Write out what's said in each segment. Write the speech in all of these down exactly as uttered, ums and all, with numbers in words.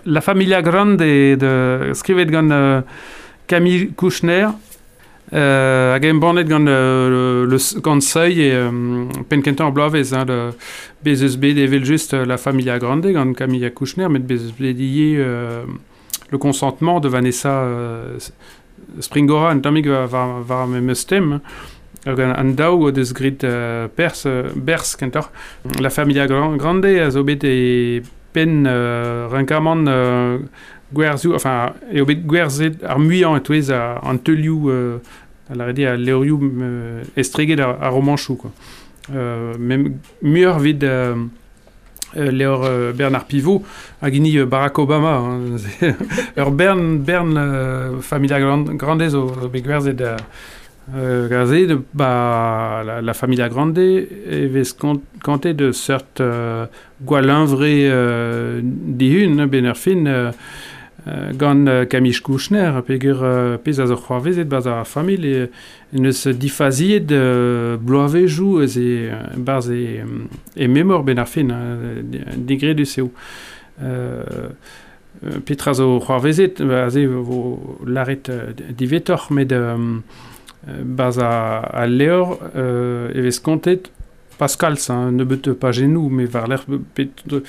La Familia Grande de skrivet gant uh, Camille Kouchner, euh, hag en bannet gant uh, le gant seuil et um, penkentan blavez, hein, le B S B devel juste uh, La Familia Grande gant Camille Kouchner, met B S B dié uh, le consentement de Vanessa uh, Springora, un tamig va, va, va me mestem, an daou deus grit uh, pers, uh, bers kentor. La Familia Grande a zo bet e pen uh, renkamant uh, gwerzou, enfin, e o bet gwerzet ar muian et ouez an teulioù, uh, a la redi a leorioù uh, estreget ar, ar romanchou, quoi. Uh, Mem muur vid uh, uh, leor uh, Bernard Pivot, a gini uh, Barack Obama. Hein. Ur Bern, Bern uh, Familia Grande zo, zo bet gwerzet uh, Euh, gazé, bah, la, la Familia Grande avait compté de sorte euh, gwalinvré euh, dihun, benerfin, euh, euh, gant euh, Camille Kouchner, pegur euh, pez a zo c'hoarvezet baz ar famil, et ne se difaziet de bloavejou e baz e, e memor benerfin, euh, digre du seo. Euh, Petra zo c'hoarvezet, a ze vo laret euh, divetor, met de... Euh, baz a, a leor euh, evez kontet Pascal, ça ne beute pas genou, mais var l'air pez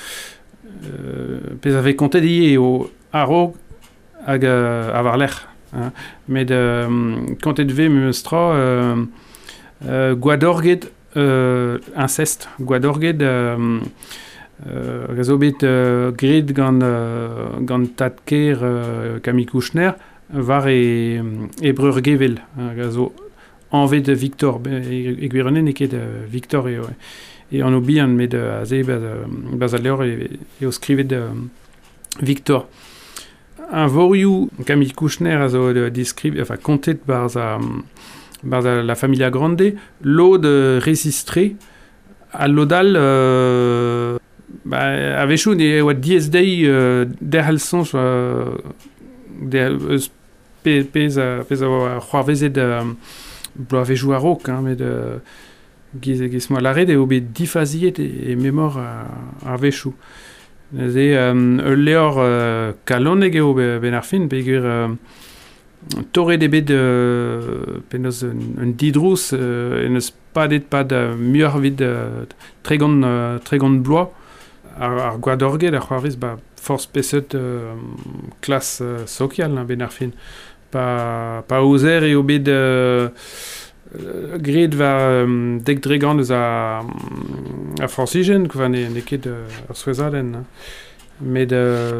euh, ave kontet ie o aro hag euh, a var l'air. Hein. Mais de kontet ve meustra euh, euh, gwadorget euh, inceste, gwadorget euh, euh, rezobet euh, grid gant, euh, gant tatker euh, Camille Kouchner, var e, e breur gevel, gazo envez de Victor, e gwirene ne ket Victor e, e an obian met a ze baz a leor e, e o skrivet de Victor. Un vorioù Camille Kouchner a zo descrive, enfin kontet barz a, barz a La Familia Grande, lo de registré a lodal euh, ba, a vechou ne oa diez dei euh, derhal sonj euh, eus pe, pez a pez a c'hoarvezet uh, bloavejou a rok, hein, met de giz, giz moa laret eo bet difaziet e, e memor a, a vechou. Ze um, ul leor uh, kaloneg eo ben ar fin, pegur uh, torret e bet uh, penaos un, un didrous uh, en eus padet pad uh, muur vid uh, tregont uh, tregont bloa ar, ar gwadorget a c'hoarvez ba force peset euh, classe euh, social, hein, ben ar fin. Pa, pa ouzer eo bet euh, gred va euh, dek dregant eus a, a francigen, kva ne, ne ket euh, ar souezadenn. Hein. Met euh,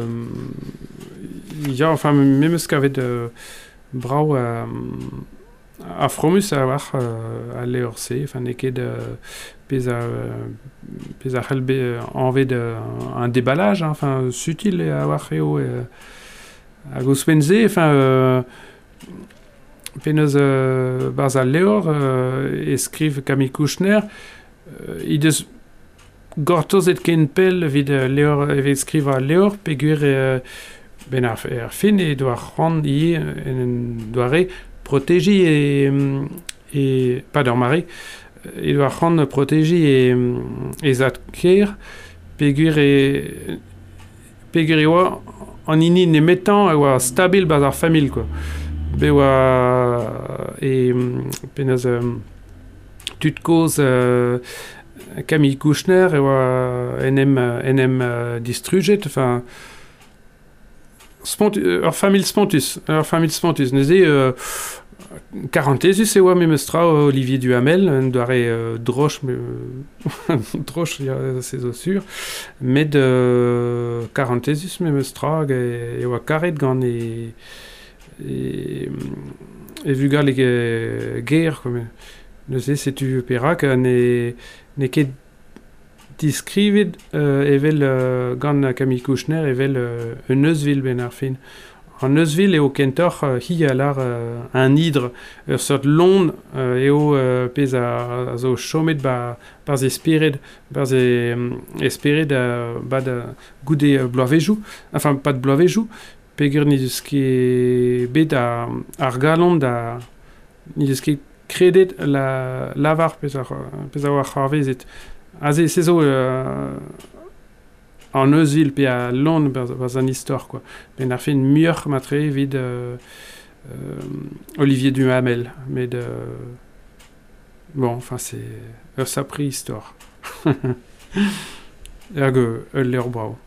ya, enfin, memeus kavet euh, brau a, a fromus a war euh, a leor se, enfin, ne ket euh, pez a pez a c'hell envez de un déballage, hein, enfin sutil e a war eo e, a gouspenze, enfin euh, penaos euh, baz a leor euh, eskriv Camille Kouchner, euh, idez gortozet ken pel vid leor evez skriv a leor pegur euh, ben ar, ar fin e doa ran ie en doare protegi e, e pas d'ar mare, e doa ran protegi e, e zatker pegur e pegur e oa an ini ne metan e oa stabil baz ar famil, quoi. Be oa e penaos um, tud koz uh, Camille Kouchner e oa en em, en em uh, distruget, enfin Spont, ur famil spontus, ur famil spontus. Neuze euh, quarantezus e oa memeustra Olivier Duhamel, un doare euh, droch, euh, droch, ya, c'est zo sur, met de quarantezus memeustra e, e oa karet gant e, e, e vugal e ger, comme neuze setu perak, ne, ne ket diskrivet uh, evel uh, gant Camille Kouchner evel uh, un eusvil ben ar fin. An eusvil eo kentor uh, hi a lar uh, un hidre ur sort lon uh, eo uh, pez a, a zo chomet ba, barz esperet, barz e, um, esperet uh, bad uh, goude uh, bloavejou, enfin pas de bloavejou, pegur ni deus ket bet a, ar galon da, ni deus ket kredet la lavar pez a, pez a war c'hoarvezet. Ah, c'est zo euh, en Eusil, puis à Londres, dans une histoire, quoi. Mais on a fait une meilleure matrée vide euh, euh, Olivier Duhamel. Mais de. Bon, enfin, c'est. Ça a pris histoire. Ergo, Euler Brau.